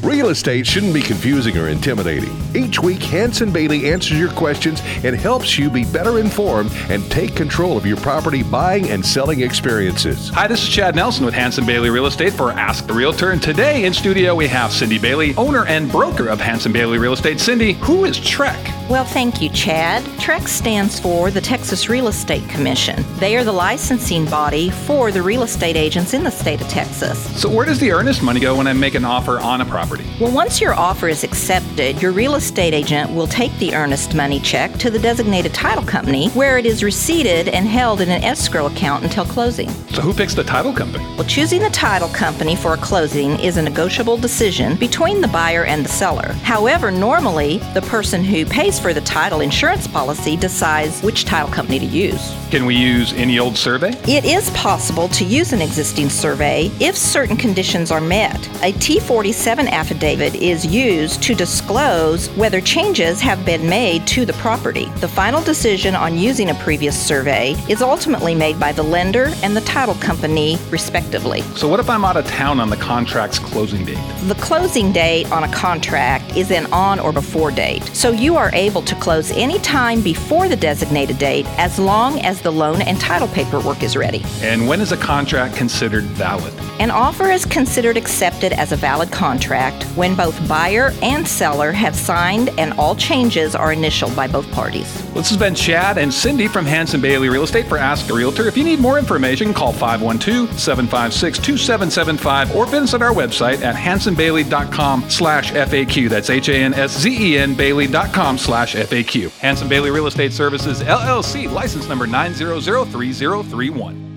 Real estate shouldn't be confusing or intimidating. Each week, Hanson Bailey answers your questions and helps you be better informed and take control of your property buying and selling experiences. Hi, this is Chad Nelson with Hanson Bailey Real Estate for Ask the Realtor. And today in studio we have Cindy Bailey, owner and broker of Hanson Bailey Real Estate. Cindy, who is TREC? Well, thank you, Chad. TREC stands for the Texas Real Estate Commission. They are the licensing body for the real estate agents in the state of Texas. So where does the earnest money go when I make an offer on a property? Well, once your offer is accepted, your real estate agent will take the earnest money check to the designated title company where it is receipted and held in an escrow account until closing. So who picks the title company? Well, choosing the title company for a closing is a negotiable decision between the buyer and the seller. However, normally, the person who pays for the title insurance policy decides which title company to use. Can we use any old survey? It is possible to use an existing survey if certain conditions are met. A T47 affidavit is used to disclose whether changes have been made to the property. The final decision on using a previous survey is ultimately made by the lender and the title company, respectively. So what if I'm out of town on the contract's closing date? The closing date on a contract is an on or before date, so you are able to close any time before the designated date as long as the loan and title paperwork is ready. And when is a contract considered valid? An offer is considered accepted as a valid contract when both buyer and seller have signed and all changes are initialed by both parties. This has been Chad and Cindy from Hanson Bailey Real Estate for Ask a Realtor. If you need more information, call 512-756-2775 or visit our website at hansonbailey.com/FAQ. That's HANSZEN Bailey.com/FAQ. Hanson Bailey Real Estate Services, LLC, license number 9003031.